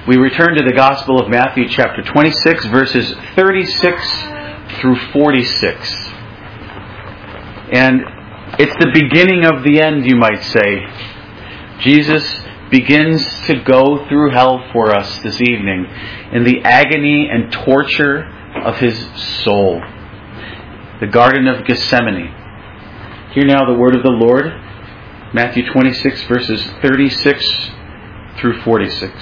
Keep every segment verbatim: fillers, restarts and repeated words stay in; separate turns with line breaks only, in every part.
We return to the Gospel of Matthew chapter twenty-six, verses thirty-six through forty-six. And it's the beginning of the end, you might say. Jesus begins to go through hell for us this evening in the agony and torture of His soul. The Garden of Gethsemane. Hear now the word of the Lord. Matthew twenty-six, verses thirty-six through forty-six.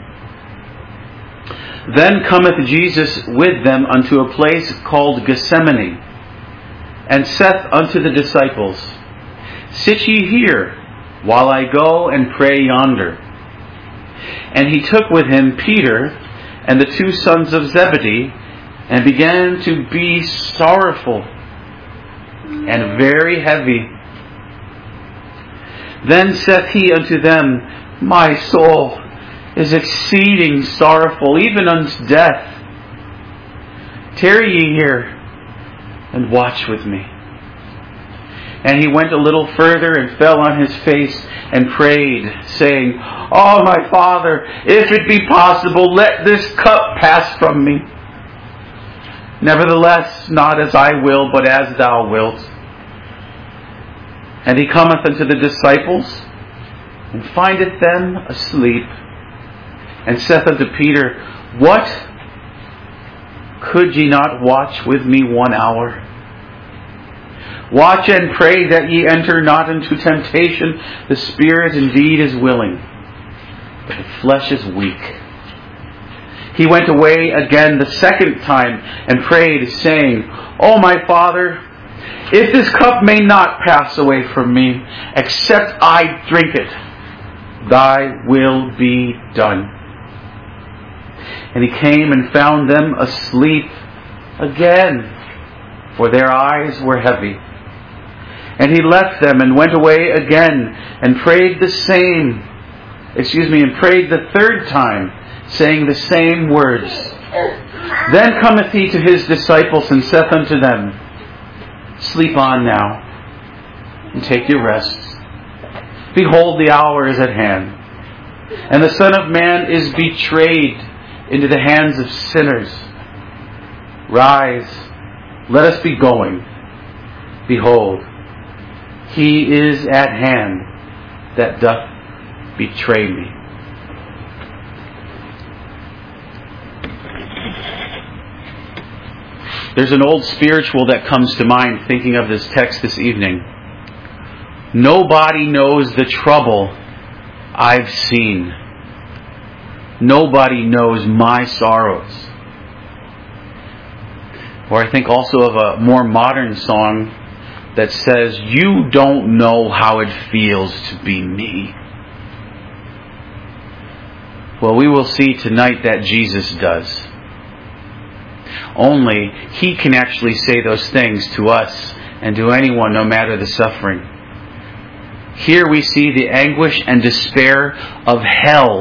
Then cometh Jesus with them unto a place called Gethsemane, and saith unto the disciples, Sit ye here, while I go and pray yonder. And He took with Him Peter and the two sons of Zebedee, and began to be sorrowful and very heavy. Then saith He unto them, My soul is exceeding sorrowful, even unto death. Tarry ye here, and watch with me. And He went a little further, and fell on His face, and prayed, saying, O my Father, if it be possible, let this cup pass from me. Nevertheless, not as I will, but as Thou wilt. And He cometh unto the disciples, and findeth them asleep, and saith unto Peter, What? Could ye not watch with me one hour? Watch and pray that ye enter not into temptation. The spirit indeed is willing, but the flesh is weak. He went away again the second time, and prayed, saying, O my Father, if this cup may not pass away from me, except I drink it, Thy will be done. And He came and found them asleep again, for their eyes were heavy. And He left them and went away again, and prayed the same, excuse me, and prayed the third time, saying the same words. Then cometh He to His disciples, and saith unto them, Sleep on now, and take your rest. Behold, the hour is at hand, and the Son of Man is betrayed into the hands of sinners. Rise, let us be going. Behold, He is at hand that doth betray me. There's an old spiritual that comes to mind thinking of this text this evening. Nobody knows the trouble I've seen. Nobody knows my sorrows. Or I think also of a more modern song that says, You don't know how it feels to be me. Well, we will see tonight that Jesus does. Only He can actually say those things to us and to anyone, no matter the suffering. Here we see the anguish and despair of hell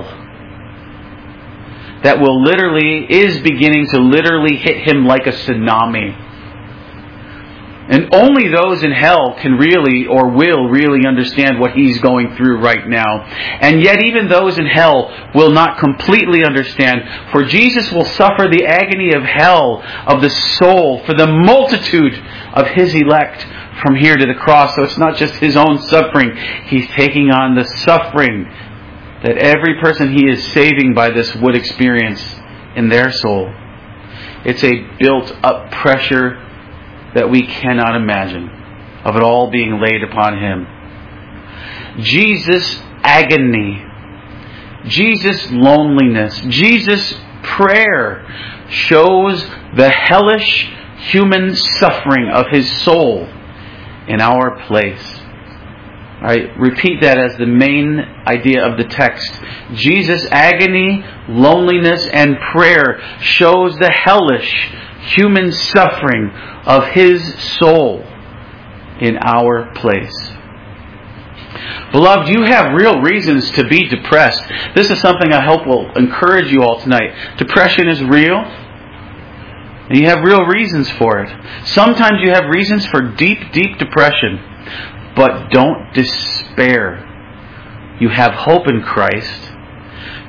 that will literally, is beginning to literally hit Him like a tsunami. And only those in hell can really or will really understand what He's going through right now. And yet even those in hell will not completely understand. For Jesus will suffer the agony of hell, of the soul, for the multitude of His elect from here to the cross. So it's not just His own suffering. He's taking on the suffering that every person He is saving by this would experience in their soul. It's a built-up pressure that we cannot imagine, of it all being laid upon Him. Jesus' agony, Jesus' loneliness, Jesus' prayer shows the hellish human suffering of His soul in our place. I repeat that as the main idea of the text. Jesus' agony, loneliness, and prayer shows the hellish human suffering of His soul in our place. Beloved, you have real reasons to be depressed. This is something I hope will encourage you all tonight. Depression is real, and you have real reasons for it. Sometimes you have reasons for deep, deep depression, but don't despair. You have hope in Christ,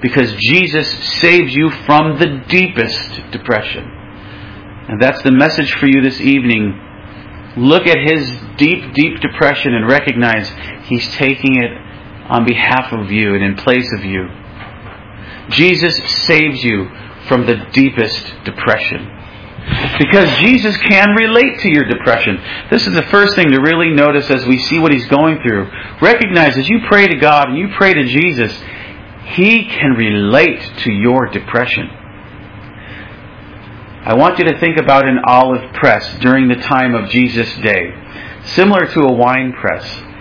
because Jesus saves you from the deepest depression. And that's the message for you this evening. Look at His deep, deep depression and recognize He's taking it on behalf of you and in place of you. Jesus saves you from the deepest depression. Because Jesus can relate to your depression. This is the first thing to really notice as we see what He's going through. Recognize as you pray to God and you pray to Jesus, He can relate to your depression. I want you to think about an olive press during the time of Jesus' day. Similar to a wine press.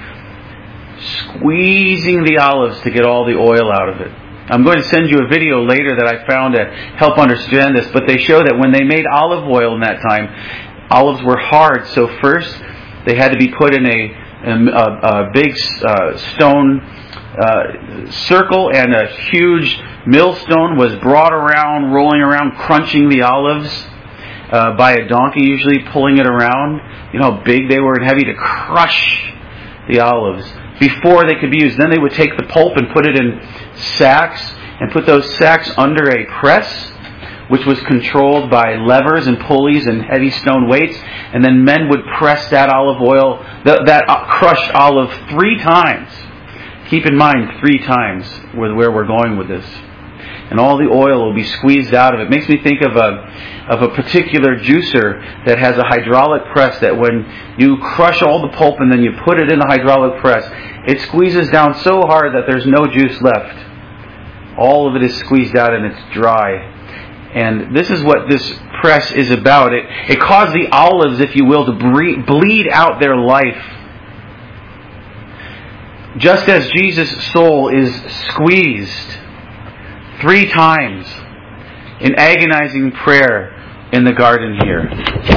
Squeezing the olives to get all the oil out of it. I'm going to send you a video later that I found to help understand this, but they show that when they made olive oil in that time, olives were hard. So first, they had to be put in a, a, a big uh, stone uh, circle, and a huge millstone was brought around, rolling around, crunching the olives uh, by a donkey, usually pulling it around. You know how big they were and heavy to crush the olives before they could be used. Then they would take the pulp and put it in sacks and put those sacks under a press, which was controlled by levers and pulleys and heavy stone weights. And then men would press that olive oil, that, that crushed olive three times. Keep in mind, three times where we're going with this. And all the oil will be squeezed out of it. It makes me think of a of a particular juicer that has a hydraulic press that when you crush all the pulp and then you put it in the hydraulic press, it squeezes down so hard that there's no juice left. All of it is squeezed out and it's dry. And this is what this press is about. It, it caused the olives, if you will, to bre- bleed out their life. Just as Jesus' soul is squeezed three times in agonizing prayer in the garden here.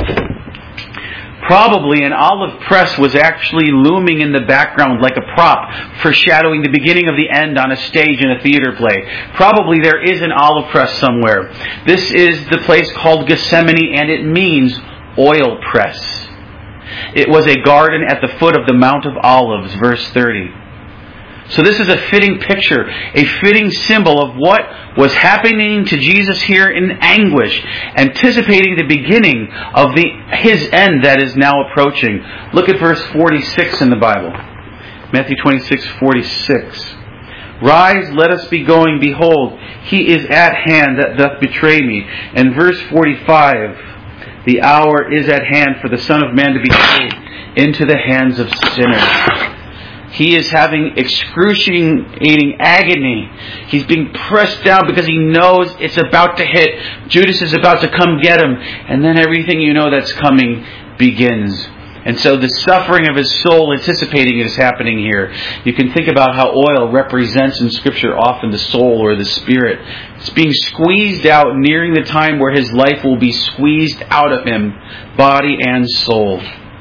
Probably an olive press was actually looming in the background like a prop, foreshadowing the beginning of the end on a stage in a theater play. Probably there is an olive press somewhere. This is the place called Gethsemane, and it means oil press. It was a garden at the foot of the Mount of Olives, verse thirty. So this is a fitting picture, a fitting symbol of what was happening to Jesus here in anguish, anticipating the beginning of the His end that is now approaching. Look at verse forty-six in the Bible. Matthew twenty-six, forty-six. Rise, let us be going. Behold, He is at hand that doth betray me. And verse forty-five. The hour is at hand for the Son of Man to be sold into the hands of sinners. He is having excruciating agony. He's being pressed down because he knows it's about to hit. Judas is about to come get him. And then everything you know that's coming begins. And so the suffering of his soul, anticipating it, is happening here. You can think about how oil represents in Scripture often the soul or the spirit. It's being squeezed out, nearing the time where his life will be squeezed out of him, body and soul.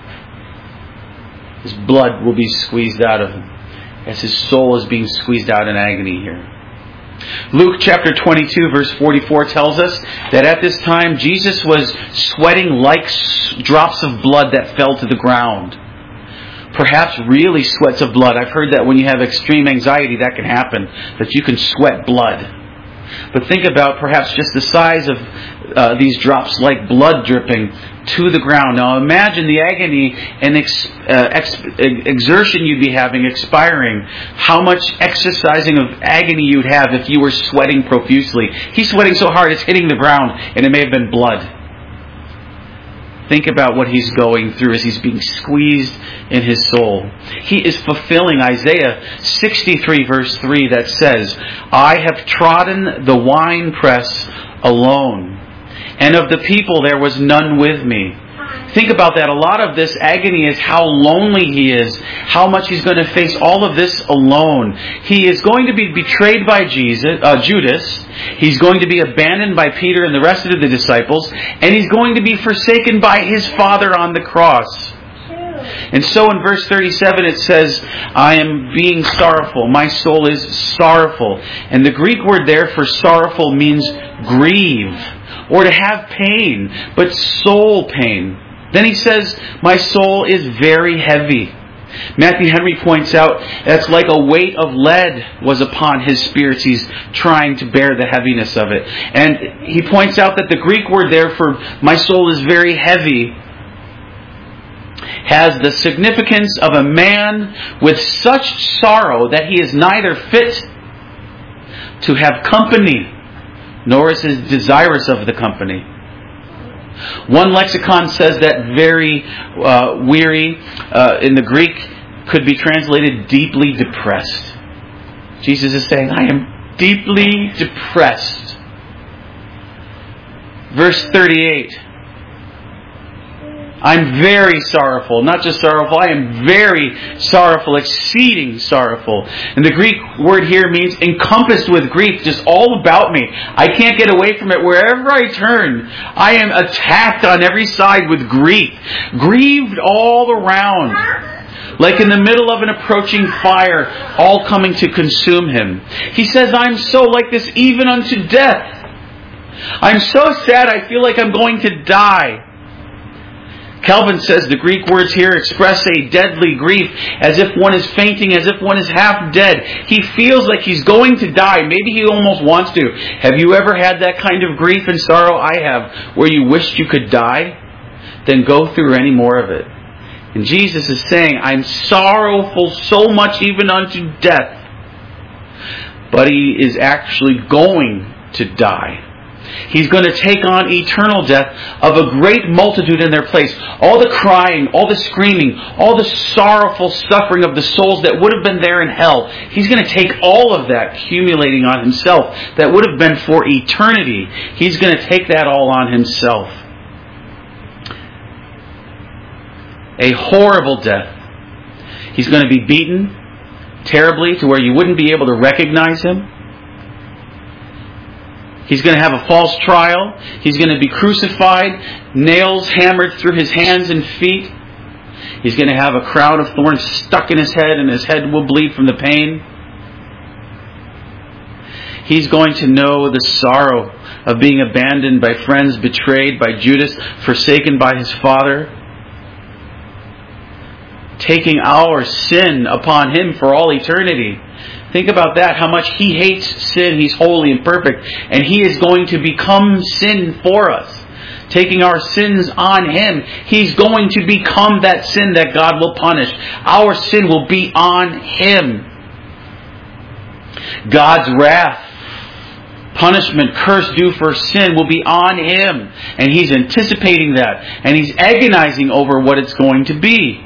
His blood will be squeezed out of him as his soul is being squeezed out in agony here. Luke chapter twenty-two verse forty-four tells us that at this time Jesus was sweating like drops of blood that fell to the ground. Perhaps really sweats of blood. I've heard that when you have extreme anxiety that can happen, that you can sweat blood. But think about perhaps just the size of uh, these drops like blood dripping to the ground. Now imagine the agony and ex, uh, ex, exertion you'd be having, expiring. How much exercising of agony you'd have if you were sweating profusely. He's sweating so hard it's hitting the ground, and it may have been blood. Think about what he's going through as he's being squeezed in his soul. He is fulfilling Isaiah sixty-three verse three that says, I have trodden the winepress alone, and of the people there was none with me. Think about that. A lot of this agony is how lonely he is, how much he's going to face all of this alone. He is going to be betrayed by Jesus, uh, Judas. He's going to be abandoned by Peter and the rest of the disciples. And he's going to be forsaken by his Father on the cross. And so in verse thirty-seven it says, I am being sorrowful. My soul is sorrowful. And the Greek word there for sorrowful means grieve, or to have pain, but soul pain. Then he says, my soul is very heavy. Matthew Henry points out that's like a weight of lead was upon his spirits. He's trying to bear the heaviness of it. And he points out that the Greek word there for my soul is very heavy has the significance of a man with such sorrow that he is neither fit to have company, nor is he desirous of the company. One lexicon says that very uh, weary uh, in the Greek could be translated deeply depressed. Jesus is saying, I am deeply depressed. Verse thirty-eight. I'm very sorrowful. Not just sorrowful, I am very sorrowful, exceeding sorrowful. And the Greek word here means encompassed with grief, just all about me. I can't get away from it. Wherever I turn, I am attacked on every side with grief. Grieved all around. Like in the middle of an approaching fire, all coming to consume him. He says, I'm so like this even unto death. I'm so sad I feel like I'm going to die. Calvin says the Greek words here express a deadly grief, as if one is fainting, as if one is half dead. He feels like he's going to die. Maybe he almost wants to. Have you ever had that kind of grief and sorrow? I have, where you wished you could die. Then go through any more of it. And Jesus is saying, I'm sorrowful so much even unto death. But he is actually going to die. He's going to take on eternal death of a great multitude in their place. All the crying, all the screaming, all the sorrowful suffering of the souls that would have been there in hell. He's going to take all of that, accumulating on himself, that would have been for eternity. He's going to take that all on himself. A horrible death. He's going to be beaten terribly to where you wouldn't be able to recognize him. He's going to have a false trial. He's going to be crucified, nails hammered through his hands and feet. He's going to have a crown of thorns stuck in his head, and his head will bleed from the pain. He's going to know the sorrow of being abandoned by friends, betrayed by Judas, forsaken by his Father, taking our sin upon him for all eternity. Think about that, how much he hates sin. He's holy and perfect. And he is going to become sin for us. Taking our sins on him. He's going to become that sin that God will punish. Our sin will be on him. God's wrath, punishment, curse due for sin will be on him. And he's anticipating that. And he's agonizing over what it's going to be.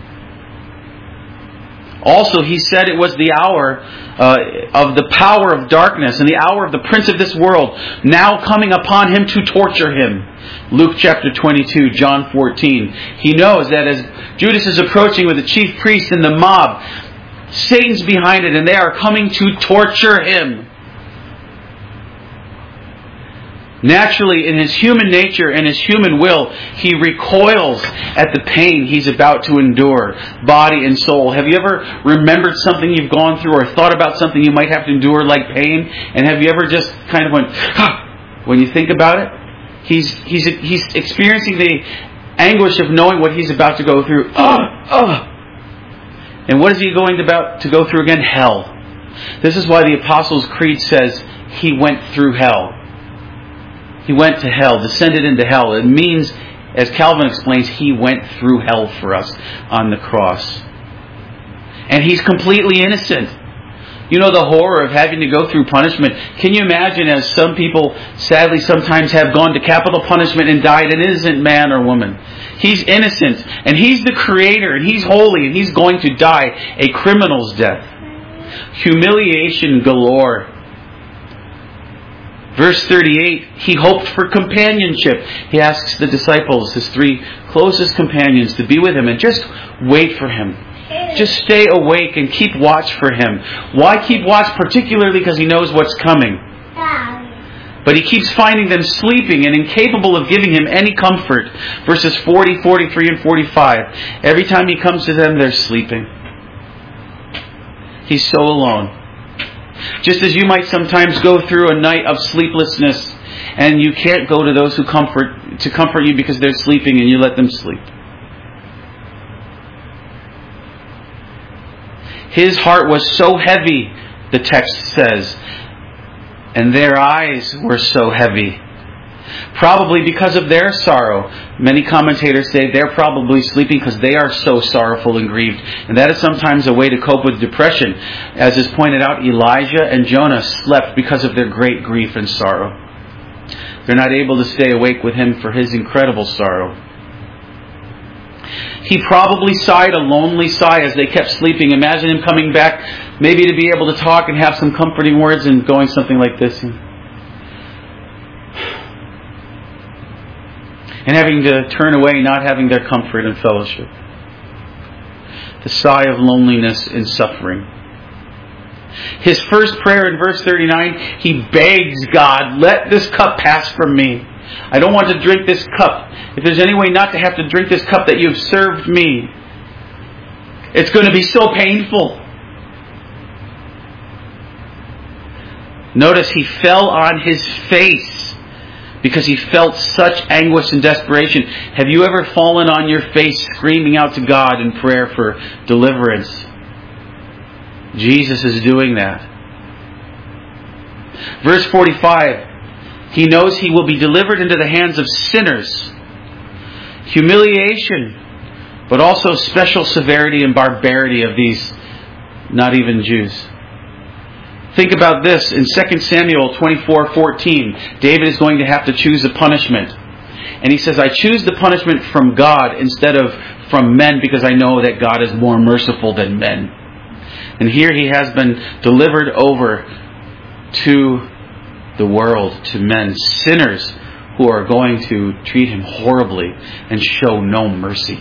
Also, he said it was the hour uh, of the power of darkness and the hour of the prince of this world now coming upon him to torture him. Luke chapter twenty-two, John fourteen. He knows that as Judas is approaching with the chief priests and the mob, Satan's behind it and they are coming to torture him. Naturally, in his human nature and his human will, he recoils at the pain he's about to endure, body and soul. Have you ever remembered something you've gone through or thought about something you might have to endure like pain? And have you ever just kind of went, ah, when you think about it? He's, he's, he's experiencing the anguish of knowing what he's about to go through. Ah, ah. And what is he going about to go through again? Hell. This is why the Apostles' Creed says he went through hell. He went to hell, descended into hell. It means, as Calvin explains, he went through hell for us on the cross. And he's completely innocent. You know the horror of having to go through punishment. Can you imagine, as some people sadly sometimes have gone to capital punishment and died, an innocent man or woman? He's innocent, and he's the creator, and he's holy, and he's going to die a criminal's death. Humiliation galore. Verse thirty-eight, he hoped for companionship. He asks the disciples, his three closest companions, to be with him and just wait for him. Just stay awake and keep watch for him. Why keep watch? Particularly because he knows what's coming. But he keeps finding them sleeping and incapable of giving him any comfort. Verses forty, forty-three, and forty-five. Every time he comes to them, they're sleeping. He's so alone. Just as you might sometimes go through a night of sleeplessness and you can't go to those who comfort to comfort you because they're sleeping and you let them sleep. His heart was so heavy, the text says, and their eyes were so heavy. Probably because of their sorrow. Many commentators say they're probably sleeping because they are so sorrowful and grieved. And that is sometimes a way to cope with depression. As is pointed out, Elijah and Jonah slept because of their great grief and sorrow. They're not able to stay awake with him for his incredible sorrow. He probably sighed a lonely sigh as they kept sleeping. Imagine him coming back, maybe to be able to talk and have some comforting words, and going something like this. And having to turn away, not having their comfort and fellowship. The sigh of loneliness and suffering. His first prayer in verse thirty-nine, he begs God, let this cup pass from me. I don't want to drink this cup. If there's any way not to have to drink this cup that you've served me, it's going to be so painful. Notice he fell on his face because he felt such anguish and desperation. Have you ever fallen on your face screaming out to God in prayer for deliverance? Jesus is doing that. Verse forty-five, he knows he will be delivered into the hands of sinners. Humiliation, but also special severity and barbarity of these not even Jews. Think about this. In Second Samuel twenty-four fourteen, David is going to have to choose a punishment. And he says, I choose the punishment from God instead of from men because I know that God is more merciful than men. And here he has been delivered over to the world, to men, sinners who are going to treat him horribly and show no mercy.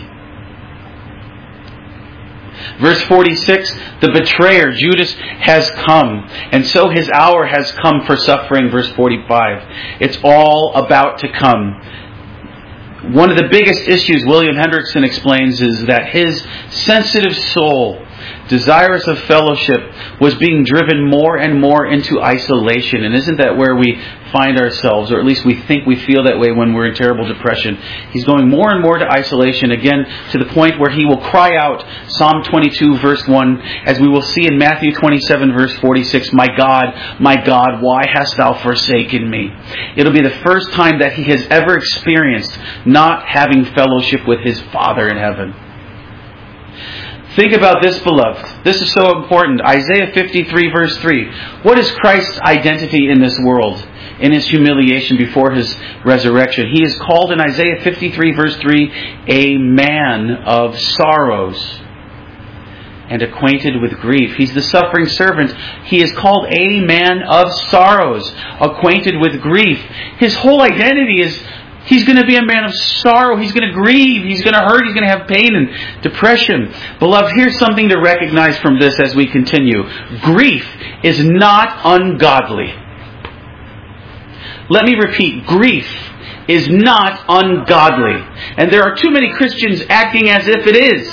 Verse forty-six, the betrayer, Judas, has come, and so his hour has come for suffering. Verse forty-five, it's all about to come. One of the biggest issues, William Hendrickson explains, is that his sensitive soul, desirous of fellowship, was being driven more and more into isolation. And isn't that where we find ourselves, or at least we think we feel that way when we're in terrible depression? He's going more and more to isolation, again, to the point where he will cry out, Psalm twenty-two, verse one, as we will see in Matthew twenty-seven, verse forty-six, My God, my God, why hast thou forsaken me? It'll be the first time that he has ever experienced not having fellowship with his Father in heaven. Think about this, beloved. This is so important. Isaiah fifty-three, verse three. What is Christ's identity in this world, in his humiliation before his resurrection? He is called in Isaiah fifty-three, verse three, a man of sorrows and acquainted with grief. He's the suffering servant. He is called a man of sorrows, acquainted with grief. His whole identity is he's going to be a man of sorrow. He's going to grieve. He's going to hurt. He's going to have pain and depression. Beloved, here's something to recognize from this as we continue. Grief is not ungodly. Let me repeat. Grief is not ungodly. And there are too many Christians acting as if it is.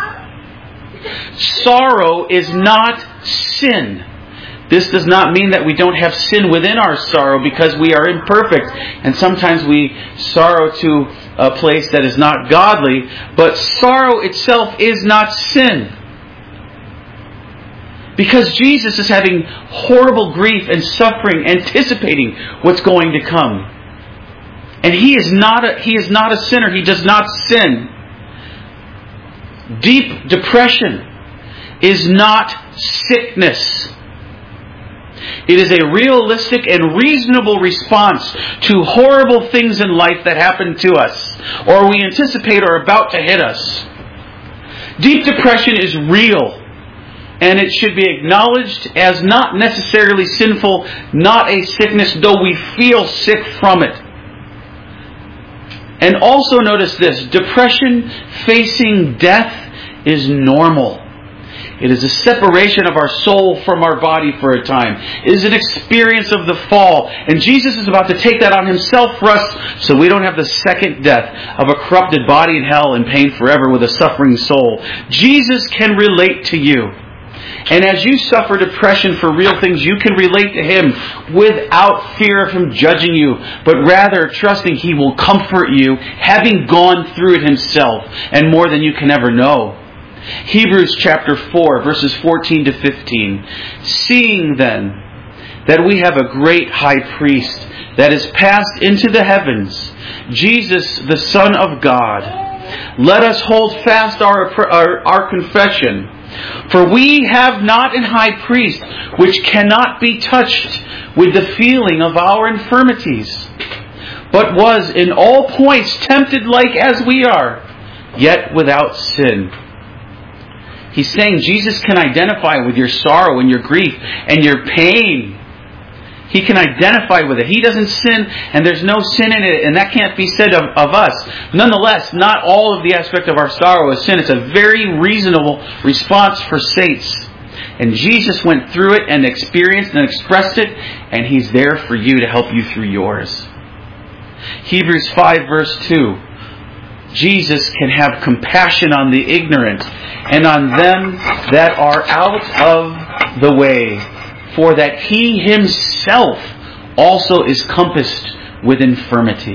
Sorrow is not sin. This does not mean that we don't have sin within our sorrow, because we are imperfect and sometimes we sorrow to a place that is not godly. But sorrow itself is not sin. Because Jesus is having horrible grief and suffering, anticipating what's going to come. And He is not a, He is not a sinner. He does not sin. Deep depression is not sickness. It is a realistic and reasonable response to horrible things in life that happen to us, or we anticipate are about to hit us. Deep depression is real, and it should be acknowledged as not necessarily sinful, not a sickness, though we feel sick from it. And also notice this, depression facing death is normal. It is a separation of our soul from our body for a time. It is an experience of the fall. And Jesus is about to take that on Himself for us so we don't have the second death of a corrupted body in hell and pain forever with a suffering soul. Jesus can relate to you. And as you suffer depression for real things, you can relate to Him without fear of Him judging you, but rather trusting He will comfort you, having gone through it Himself, and more than you can ever know. Hebrews chapter four, verses fourteen to fifteen. Seeing then that we have a great high priest that is passed into the heavens, Jesus, the Son of God, let us hold fast our, our, our confession. For we have not an high priest which cannot be touched with the feeling of our infirmities, but was in all points tempted like as we are, yet without sin. He's saying Jesus can identify with your sorrow and your grief and your pain. He can identify with it. He doesn't sin, and there's no sin in it, and that can't be said of, of us. Nonetheless, not all of the aspect of our sorrow is sin. It's a very reasonable response for saints. And Jesus went through it and experienced and expressed it, and He's there for you to help you through yours. Hebrews five verse two. Jesus can have compassion on the ignorant and on them that are out of the way, for that He Himself also is compassed with infirmity.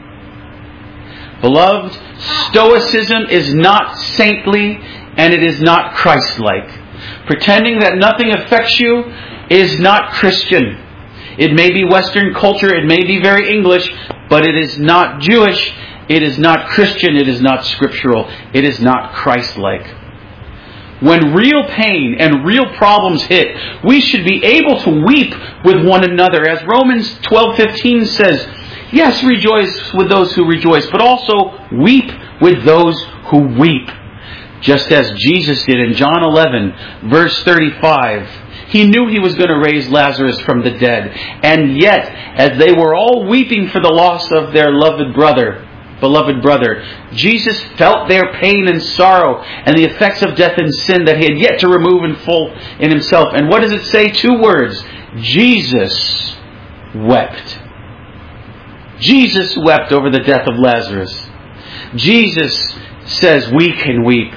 Beloved, Stoicism is not saintly and it is not Christ-like. Pretending that nothing affects you is not Christian. It may be Western culture, it may be very English, but it is not Jewish, it is not Christian, it is not scriptural, it is not Christ-like. When real pain and real problems hit, we should be able to weep with one another. As Romans twelve fifteen says, yes, rejoice with those who rejoice, but also weep with those who weep. Just as Jesus did in John eleven, verse thirty-five. He knew He was going to raise Lazarus from the dead. And yet, as they were all weeping for the loss of their loved brother, beloved brother, Jesus felt their pain and sorrow and the effects of death and sin that He had yet to remove in full in Himself. And what does it say? Two words. Jesus wept. Jesus wept over the death of Lazarus. Jesus says we can weep.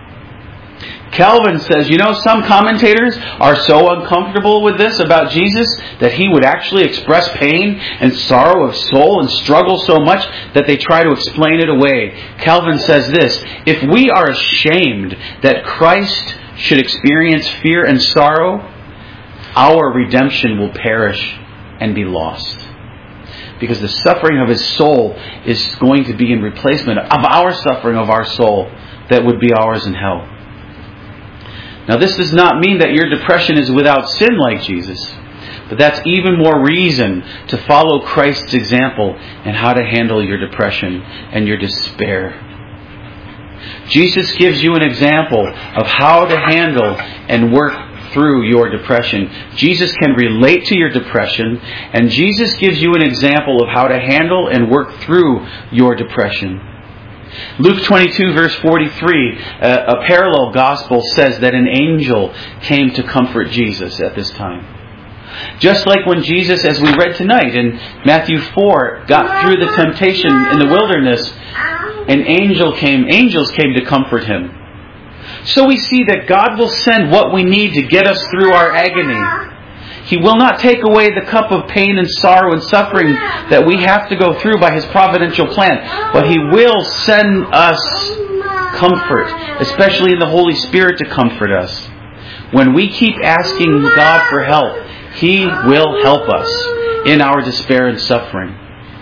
Calvin says, you know, some commentators are so uncomfortable with this about Jesus that He would actually express pain and sorrow of soul and struggle so much that they try to explain it away. Calvin says this, if we are ashamed that Christ should experience fear and sorrow, our redemption will perish and be lost. Because the suffering of His soul is going to be in replacement of our suffering of our soul that would be ours in hell. Now, this does not mean that your depression is without sin like Jesus, but that's even more reason to follow Christ's example in how to handle your depression and your despair. Jesus gives you an example of how to handle and work through your depression. Jesus can relate to your depression, and Jesus gives you an example of how to handle and work through your depression. Luke twenty-two verse forty-three, a, a parallel gospel says that an angel came to comfort Jesus at this time. Just like when Jesus, as we read tonight in Matthew four, got through the temptation in the wilderness, an angel came, angels came to comfort Him. So we see that God will send what we need to get us through our agony. He will not take away the cup of pain and sorrow and suffering that we have to go through by His providential plan. But He will send us comfort, especially in the Holy Spirit to comfort us. When we keep asking God for help, He will help us in our despair and suffering.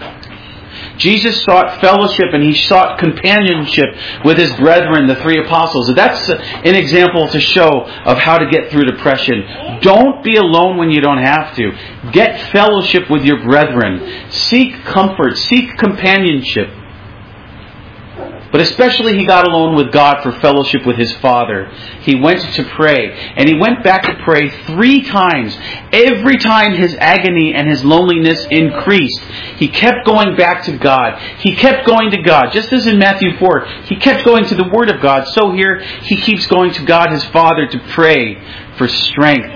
Jesus sought fellowship and He sought companionship with His brethren, the three apostles. That's an example to show of how to get through depression. Don't be alone when you don't have to. Get fellowship with your brethren. Seek comfort. Seek companionship. But especially He got alone with God for fellowship with His Father. He went to pray. And He went back to pray three times. Every time His agony and His loneliness increased, He kept going back to God. He kept going to God. Just as in Matthew four, He kept going to the Word of God. So here, He keeps going to God, His Father, to pray for strength.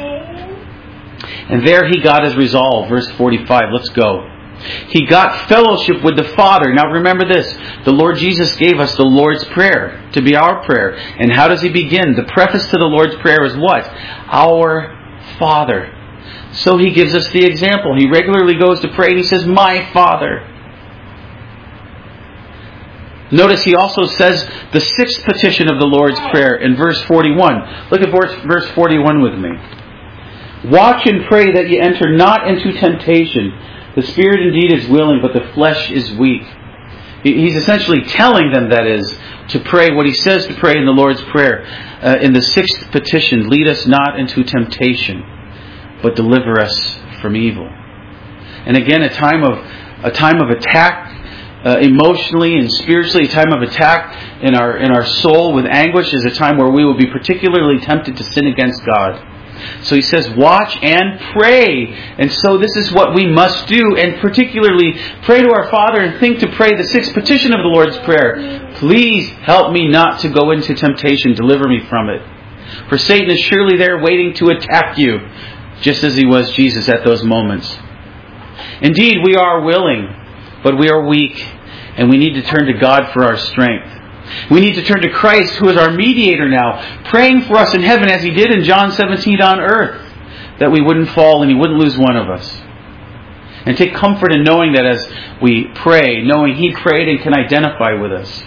And there He got His resolve. Verse forty-five. Let's go. He got fellowship with the Father. Now remember this. The Lord Jesus gave us the Lord's Prayer to be our prayer. And how does He begin? The preface to the Lord's Prayer is what? Our Father. So He gives us the example. He regularly goes to pray and He says, my Father. Notice he also says the sixth petition of the Lord's Prayer in verse forty-one. Look at verse, verse forty-one with me. Watch and pray that ye enter not into temptation. The spirit indeed is willing, but the flesh is weak. He's essentially telling them, that is, to pray what he says to pray in the Lord's Prayer. Uh, in the sixth petition, lead us not into temptation, but deliver us from evil. And again, a time of a time of attack, uh, emotionally and spiritually, a time of attack in our in our soul with anguish, is a time where we will be particularly tempted to sin against God. So he says, watch and pray. And so this is what we must do, and particularly pray to our Father and think to pray the sixth petition of the Lord's Prayer. Please help me not to go into temptation. Deliver me from it. For Satan is surely there waiting to attack you, just as he was Jesus at those moments. Indeed, we are willing, but we are weak, and we need to turn to God for our strength. We need to turn to Christ, who is our mediator now, praying for us in heaven as he did in John seventeen on earth, that we wouldn't fall and he wouldn't lose one of us. And take comfort in knowing that as we pray, knowing he prayed and can identify with us.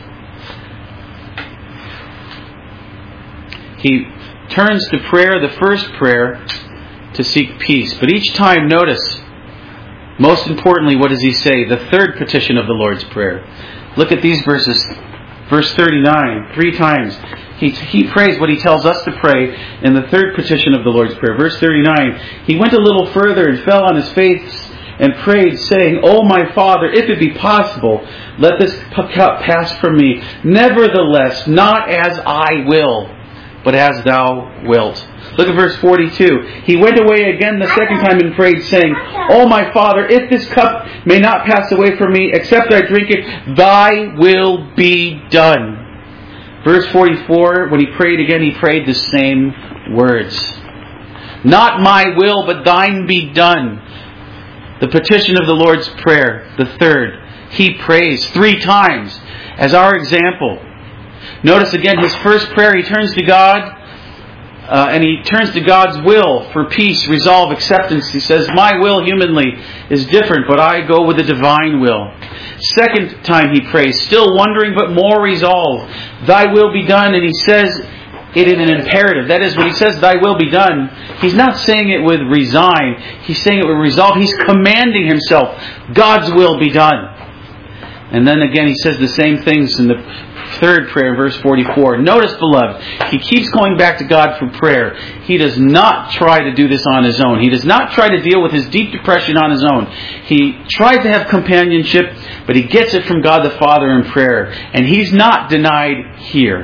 He turns to prayer, the first prayer, to seek peace. But each time, notice, most importantly, what does he say? The third petition of the Lord's Prayer. Look at these verses. Verse thirty-nine, three times, he, he prays what he tells us to pray in the third petition of the Lord's Prayer. Verse thirty-nine, he went a little further and fell on his face and prayed, saying, O my Father, if it be possible, let this cup pass from me. Nevertheless, not as I will, but as thou wilt. Look at verse forty-two. He went away again the second time and prayed, saying, O my Father, if this cup may not pass away from me, except I drink it, thy will be done. Verse forty-four, when he prayed again, he prayed the same words. Not my will, but thine be done. The petition of the Lord's Prayer, the third, he prays three times as our example. Notice again his first prayer, he turns to God, uh, and he turns to God's will for peace, resolve, acceptance. He says, my will humanly is different, but I go with the divine will. Second time he prays, still wondering, but more resolve. Thy will be done, and he says it in an imperative. That is, when he says thy will be done, he's not saying it with resign. He's saying it with resolve. He's commanding himself, God's will be done. And then again he says the same things in the third prayer, verse forty-four. Notice, beloved, he keeps going back to God for prayer. He does not try to do this on his own. He does not try to deal with his deep depression on his own. He tries to have companionship, but he gets it from God the Father in prayer. And he's not denied here.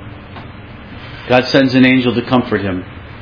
God sends an angel to comfort him.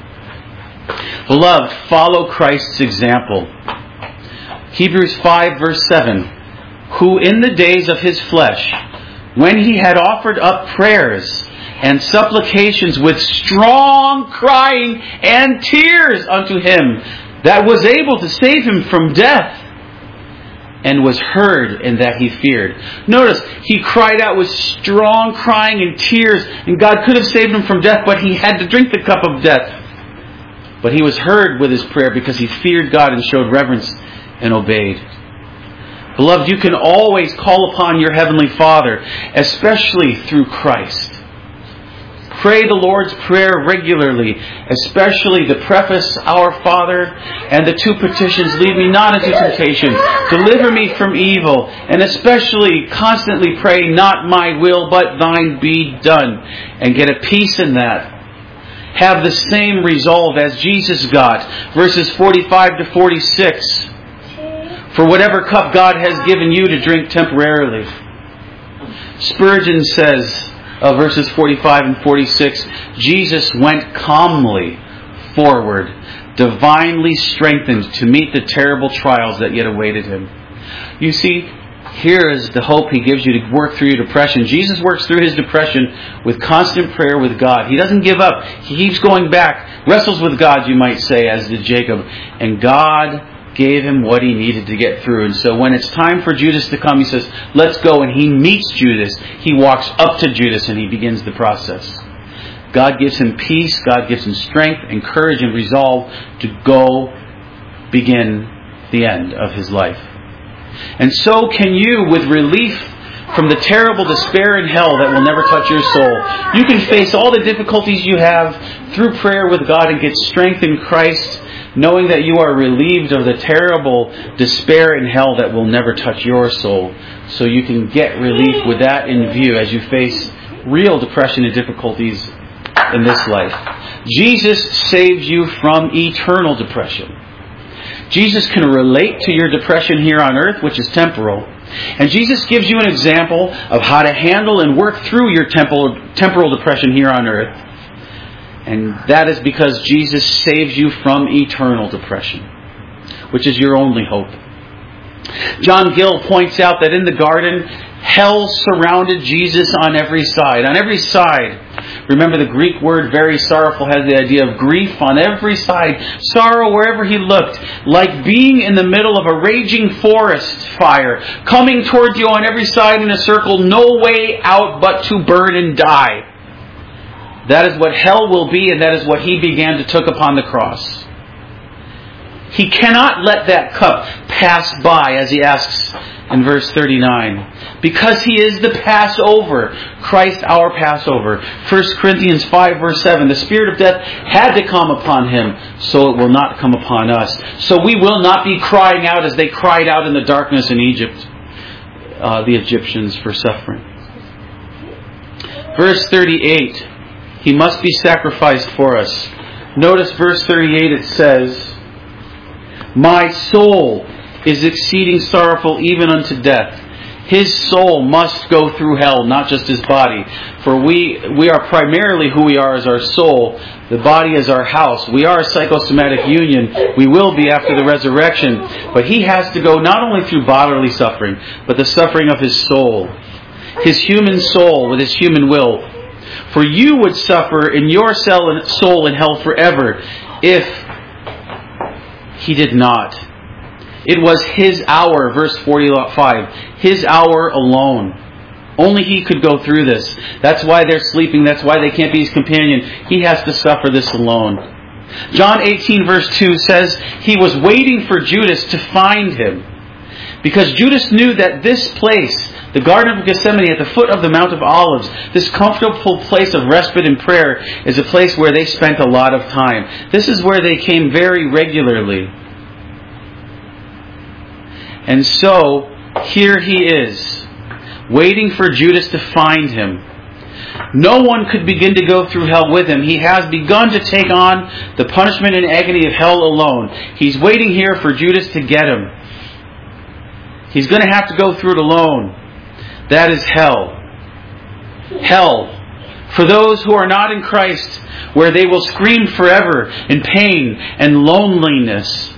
Beloved, follow Christ's example. Hebrews five, verse seven. Who in the days of his flesh, when he had offered up prayers and supplications with strong crying and tears unto him, that was able to save him from death, and was heard in that he feared. Notice, he cried out with strong crying and tears, and God could have saved him from death, but he had to drink the cup of death. But he was heard with his prayer because he feared God and showed reverence and obeyed. Beloved, you can always call upon your Heavenly Father, especially through Christ. Pray the Lord's Prayer regularly, especially the preface, Our Father, and the two petitions, lead me not into temptation, deliver me from evil, and especially constantly pray, not my will, but thine be done, and get a peace in that. Have the same resolve as Jesus got, verses forty-five to forty-six. For whatever cup God has given you to drink temporarily. Spurgeon says, uh, verses forty-five and forty-six, Jesus went calmly forward, divinely strengthened to meet the terrible trials that yet awaited him. You see, here is the hope he gives you to work through your depression. Jesus works through his depression with constant prayer with God. He doesn't give up. He keeps going back, wrestles with God, you might say, as did Jacob. And God gave him what he needed to get through. And so when it's time for Judas to come, he says, let's go. And he meets Judas. He walks up to Judas and he begins the process. God gives him peace. God gives him strength and courage and resolve to go begin the end of his life. And so can you, with relief from the terrible despair in hell that will never touch your soul. You can face all the difficulties you have through prayer with God and get strength in Christ, knowing that you are relieved of the terrible despair in hell that will never touch your soul. So you can get relief with that in view as you face real depression and difficulties in this life. Jesus saves you from eternal depression. Jesus can relate to your depression here on earth, which is temporal. And Jesus gives you an example of how to handle and work through your temporal, temporal depression here on earth. And that is because Jesus saves you from eternal depression, which is your only hope. John Gill points out that in the garden, hell surrounded Jesus on every side. On every side. Remember, the Greek word very sorrowful has the idea of grief on every side. Sorrow wherever he looked. Like being in the middle of a raging forest fire. Coming toward you on every side in a circle. No way out but to burn and die. That is what hell will be, and that is what he began to took upon the cross. He cannot let that cup pass by, as he asks in verse thirty-nine. Because he is the Passover. Christ our Passover. First Corinthians five verse seven. The spirit of death had to come upon him, so it will not come upon us. So we will not be crying out as they cried out in the darkness in Egypt. Uh, the Egyptians for suffering. Verse thirty-eight. He must be sacrificed for us. Notice verse thirty-eight, it says, my soul is exceeding sorrowful even unto death. His soul must go through hell, not just his body. For we we are primarily who we are as our soul. The body is our house. We are a psychosomatic union. We will be after the resurrection. But he has to go not only through bodily suffering, but the suffering of his soul. His human soul with his human will. For you would suffer in your soul in hell forever if he did not. It was his hour, verse forty-five. His hour alone. Only he could go through this. That's why they're sleeping. That's why they can't be his companion. He has to suffer this alone. John eighteen verse two says he was waiting for Judas to find him. Because Judas knew that this place, the Garden of Gethsemane at the foot of the Mount of Olives, this comfortable place of respite and prayer, is a place where they spent a lot of time. This is where they came very regularly. And so, here he is, waiting for Judas to find him. No one could begin to go through hell with him. He has begun to take on the punishment and agony of hell alone. He's waiting here for Judas to get him. He's going to have to go through it alone. That is hell. Hell. For those who are not in Christ, where they will scream forever in pain and loneliness.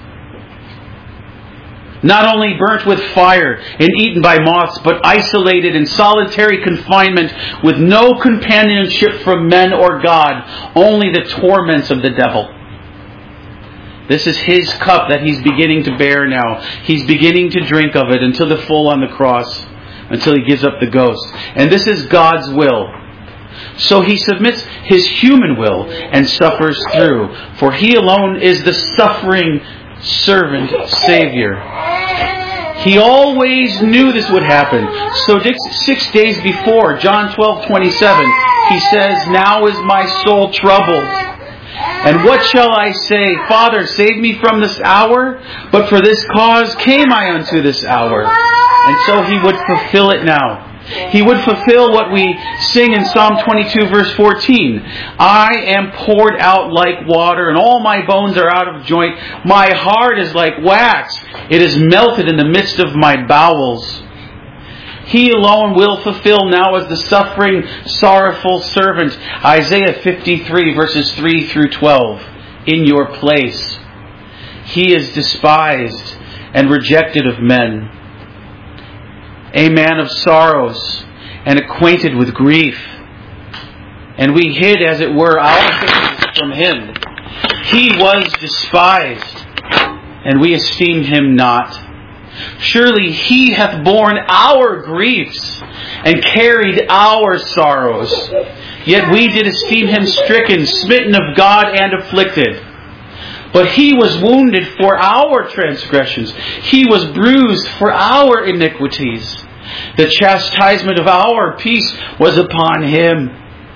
Not only burnt with fire and eaten by moths, but isolated in solitary confinement with no companionship from men or God, only the torments of the devil. This is his cup that he's beginning to bear now. He's beginning to drink of it until the full on the cross, until he gives up the ghost. And this is God's will. So he submits his human will and suffers through. For he alone is the suffering servant Savior. He always knew this would happen. So six days before, John twelve twenty-seven, he says, now is my soul troubled. And what shall I say? Father, save me from this hour. But for this cause came I unto this hour. And so he would fulfill it now. He would fulfill what we sing in Psalm twenty-two verse fourteen. I am poured out like water, and all my bones are out of joint. My heart is like wax. It is melted in the midst of my bowels. He alone will fulfill now as the suffering, sorrowful servant. Isaiah fifty-three verses three through twelve. In your place. He is despised and rejected of men. A man of sorrows and acquainted with grief. And we hid, as it were, our faces from him. He was despised, and we esteemed him not. Surely he hath borne our griefs and carried our sorrows. Yet we did esteem him stricken, smitten of God, and afflicted. But he was wounded for our transgressions. He was bruised for our iniquities. The chastisement of our peace was upon Him,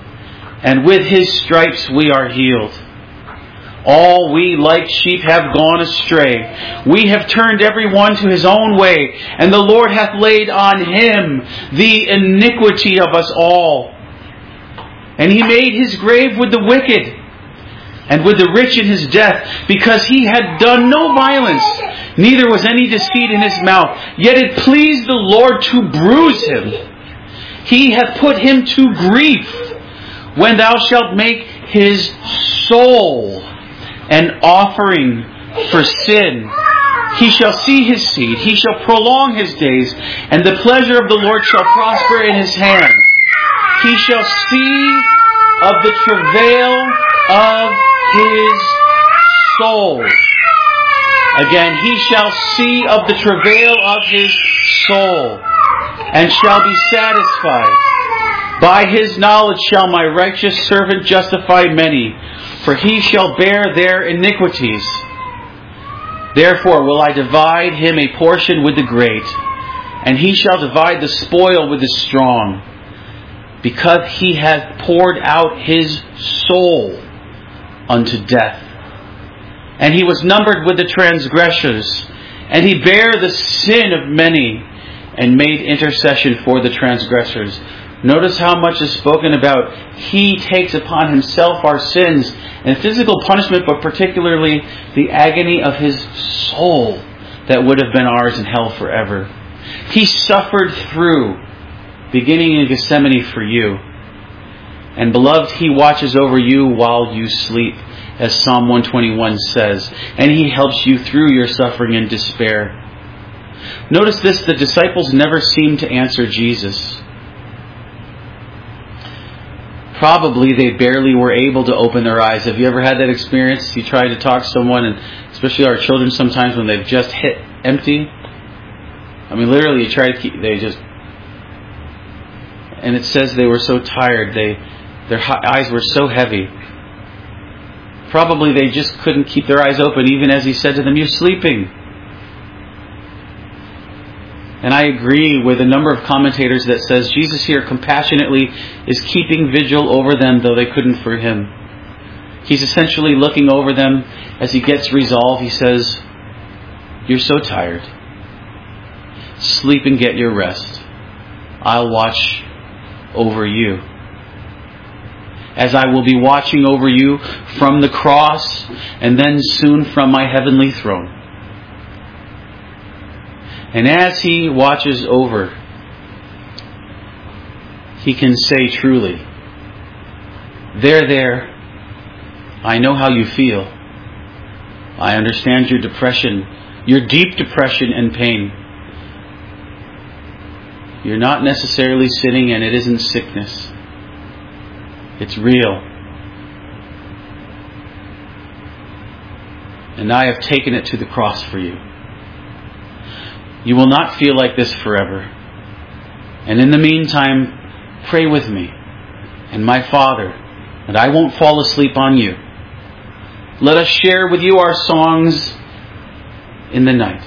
and with His stripes we are healed. All we like sheep have gone astray. We have turned every one to his own way, and the Lord hath laid on Him the iniquity of us all. And He made His grave with the wicked, and with the rich in His death, because He had done no violence, neither was any deceit in His mouth. Yet it pleased the Lord to bruise Him. He hath put Him to grief. When thou shalt make His soul an offering for sin, He shall see His seed, He shall prolong His days, and the pleasure of the Lord shall prosper in His hand. He shall see of the travail of His soul. Again, He shall see of the travail of His soul, and shall be satisfied. By His knowledge shall my righteous servant justify many, for he shall bear their iniquities. Therefore will I divide him a portion with the great, and he shall divide the spoil with the strong, because he hath poured out his soul unto death. And he was numbered with the transgressors, and he bare the sin of many, and made intercession for the transgressors. Notice how much is spoken about He takes upon Himself our sins and physical punishment, but particularly the agony of His soul that would have been ours in hell forever. He suffered through, beginning in Gethsemane for you. And beloved, He watches over you while you sleep, as Psalm one twenty-one says, and He helps you through your suffering and despair. Notice this, the disciples never seemed to answer Jesus. Probably they barely were able to open their eyes. Have you ever had that experience? You try to talk to someone, and especially our children sometimes when they've just hit empty. I mean, literally you try to keep, they just, and it says they were so tired, they their eyes were so heavy. Probably they just couldn't keep their eyes open, even as He said to them, "You're sleeping." And I agree with a number of commentators that says Jesus here compassionately is keeping vigil over them, though they couldn't for Him. He's essentially looking over them as He gets resolve. He says, "You're so tired. Sleep and get your rest. I'll watch over you. As I will be watching over you from the cross, and then soon from my heavenly throne." And as He watches over, He can say truly, "There, there, I know how you feel. I understand your depression, your deep depression and pain. You're not necessarily sinning, and it isn't sickness. It's real. And I have taken it to the cross for you. You will not feel like this forever. And in the meantime, pray with me and my Father, and I won't fall asleep on you. Let us share with you our songs in the night.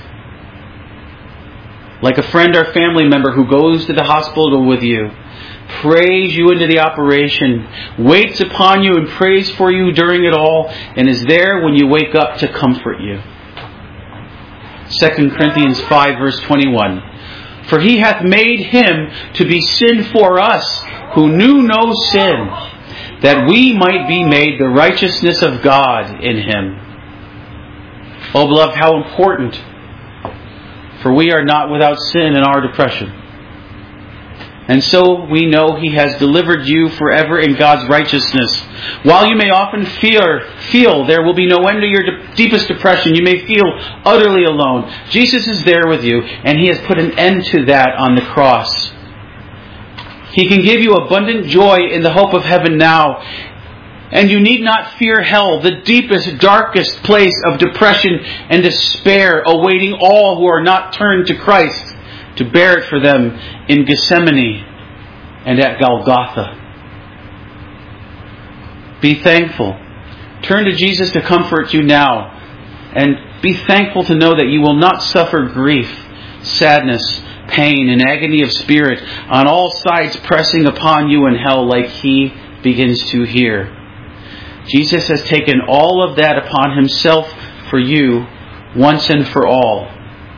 Like a friend or family member who goes to the hospital with you, prays you into the operation, waits upon you and prays for you during it all, and is there when you wake up to comfort you. Second Corinthians five verse twenty-one. For He hath made Him to be sin for us, who knew no sin, that we might be made the righteousness of God in Him. Oh, beloved, how important. For we are not without sin in our depression. And so we know He has delivered you forever in God's righteousness. While you may often fear, feel there will be no end to your de- deepest depression, you may feel utterly alone, Jesus is there with you, and He has put an end to that on the cross. He can give you abundant joy in the hope of heaven now. And you need not fear hell, the deepest, darkest place of depression and despair, awaiting all who are not turned to Christ to bear it for them in Gethsemane and at Golgotha. Be thankful. Turn to Jesus to comfort you now. And be thankful to know that you will not suffer grief, sadness, pain and agony of spirit on all sides pressing upon you in hell like he begins to here. Jesus has taken all of that upon himself for you once and for all.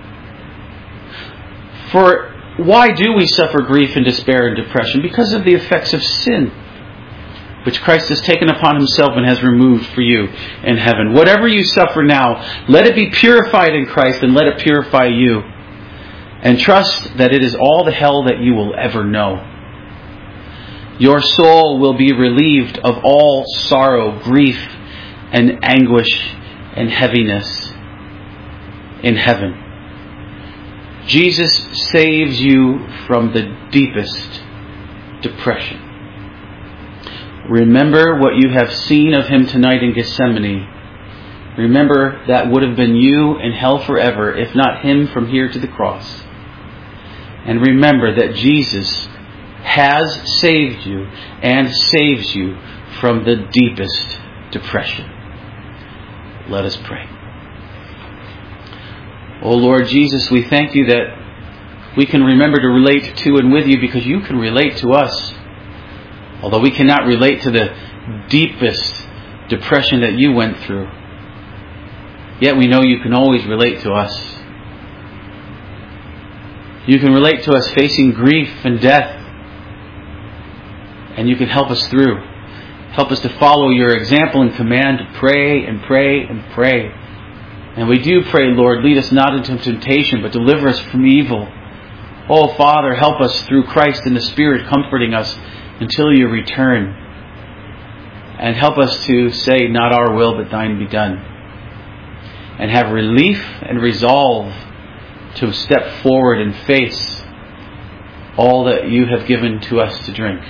For why do we suffer grief and despair and depression? Because of the effects of sin, which Christ has taken upon himself and has removed for you in heaven. Whatever you suffer now, let it be purified in Christ and let it purify you. And trust that it is all the hell that you will ever know. Your soul will be relieved of all sorrow, grief, and anguish and heaviness in heaven. Jesus saves you from the deepest depression. Remember what you have seen of him tonight in Gethsemane. Remember that would have been you in hell forever, if not him from here to the cross. And remember that Jesus has saved you and saves you from the deepest depression. Let us pray. O Lord Jesus, we thank you that we can remember to relate to and with you because you can relate to us. Although we cannot relate to the deepest depression that you went through, yet we know you can always relate to us. You can relate to us facing grief and death, and you can help us through. Help us to follow your example and command to pray and pray and pray. And we do pray, Lord, lead us not into temptation, but deliver us from evil. Oh, Father, help us through Christ and the Spirit comforting us until you return. And help us to say, not our will, but thine be done. And have relief and resolve to step forward and face all that you have given to us to drink.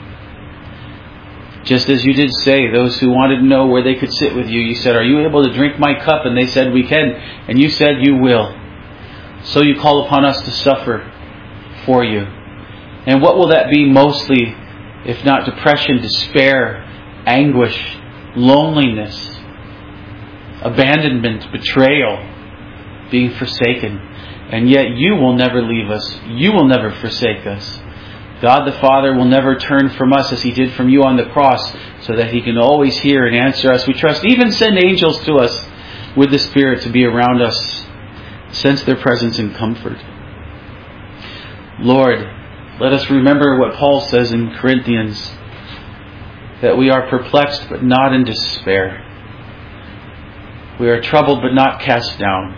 Just as you did say, those who wanted to know where they could sit with you, you said, are you able to drink my cup? And they said, we can. And you said, you will. So you call upon us to suffer for you. And what will that be mostly, if not depression, despair, anguish, loneliness, abandonment, betrayal, being forsaken. And yet you will never leave us. You will never forsake us. God the Father will never turn from us as he did from you on the cross, so that he can always hear and answer us. We trust, even send angels to us with the Spirit to be around us, sense their presence and comfort. Lord, let us remember what Paul says in Corinthians, that we are perplexed but not in despair. We are troubled but not cast down.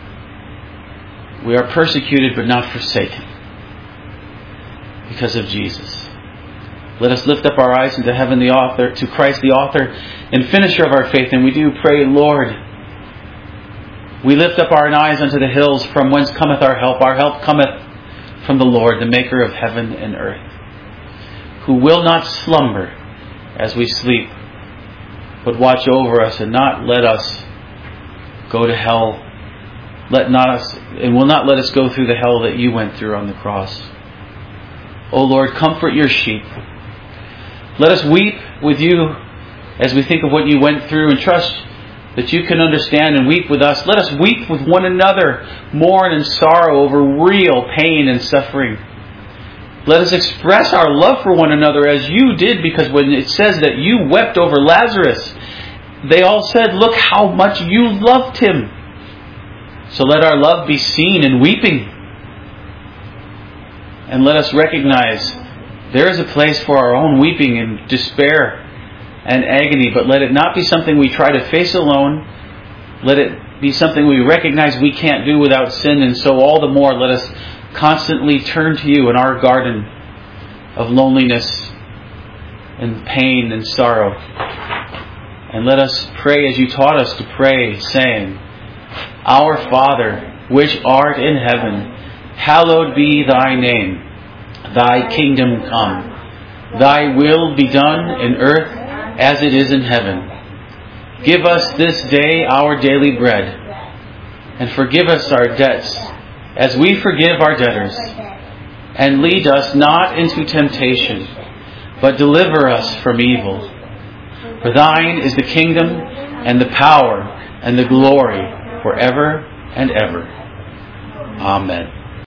We are persecuted but not forsaken because of Jesus. Let us lift up our eyes into heaven, the author, to Christ, the author and finisher of our faith. And we do pray, Lord, we lift up our eyes unto the hills, from whence cometh our help. Our help cometh from the Lord, the maker of heaven and earth, who will not slumber as we sleep, but watch over us and not let us go to hell. Let not us, and will not let us go through the hell that you went through on the cross. O Lord, comfort your sheep. Let us weep with you as we think of what you went through, and trust that you can understand and weep with us. Let us weep with one another, mourn and sorrow over real pain and suffering. Let us express our love for one another as you did, because when it says that you wept over Lazarus, they all said, look how much you loved him. So let our love be seen in weeping. And let us recognize there is a place for our own weeping and despair and agony, but let it not be something we try to face alone. Let it be something we recognize we can't do without sin, and so all the more let us constantly turn to you in our garden of loneliness and pain and sorrow. And let us pray as you taught us to pray, saying, Our Father, which art in heaven, hallowed be thy name. Thy kingdom come. Thy will be done in earth as it is in heaven. Give us this day our daily bread, and forgive us our debts as we forgive our debtors. And lead us not into temptation, but deliver us from evil. For thine is the kingdom and the power and the glory forever and ever. Amen.